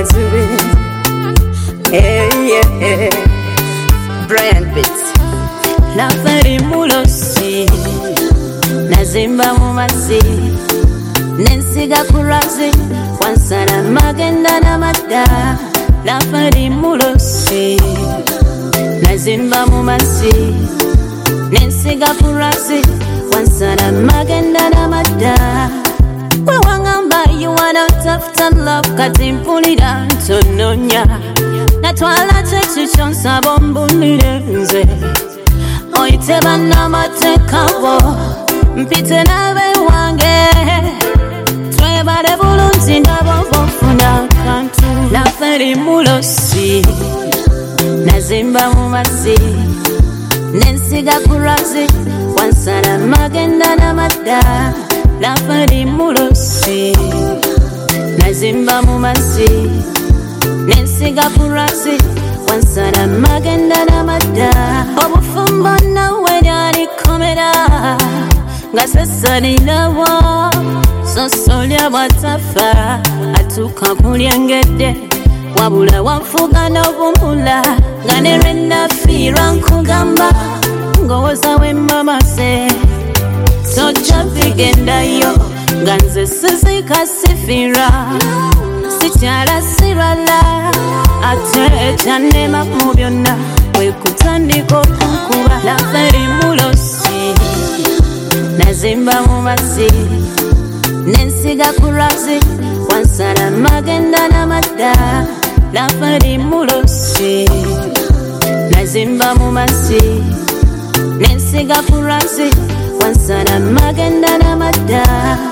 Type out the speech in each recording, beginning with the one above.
Nazube. Hey, Brian Pitts. Naferi mulosi nazimba mu mazzi nensiga kurazi wansana magenda na madda. Naferi mulosi nazimba mu mazzi nensiga kurazi wansana magenda na madda. Gwe wangamba you wanna tafuta love kati mpulira ntononya natwala kyekyo kyonsaba ombulire nze oyite bannamateeka bo mpite nabe wange twebale bulungi ndaba obofuna akantu. Naferi mulosi nazimba mu mazzi nensiga kurazi wansana magenda na madda. Naferi mulosi nazimba mu mazzi nensiga kurazi wansana magenda na madda. Obufumbo nawe lyalikomera nga sesalinawo sosolya bwatafa atuuka kulyengedde wabula wanfuga n'obumula nga ne lwe nafiirwa nkugamba ngowooza wemmamase sojja bigendayo nga nze sizika sifiirwa sikyala sirala ate ekyanema mu byonna bwe kutandika okunkuba. Naferi mulosi nazimba mu mazzi nensiga kurazi wansana magenda na madda. Naferi mulosi nazimba mu mazzi nensiga kurazi wansana magenda na madda.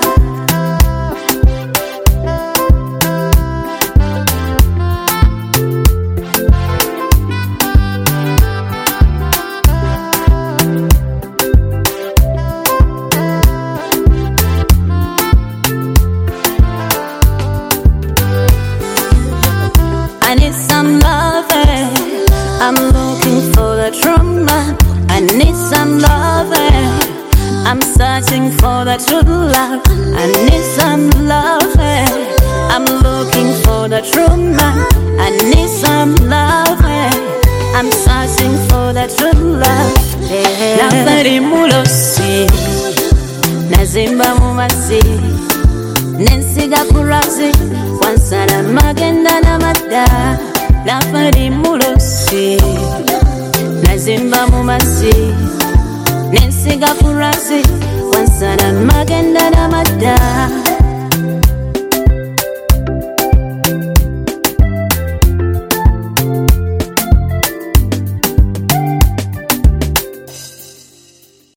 I need some loving. I'm looking for the true man. I need some loving. I'm searching for the true love. I need some loving. I'm looking for the true man. I need some loving. I'm searching for the true love. Naferi mulosi nazimba mu mazzi nensiga kurazi wansana magenda na madda. Naferi mulosi nazimba mu mazzi nensiga kurazi wansana magenda na madda.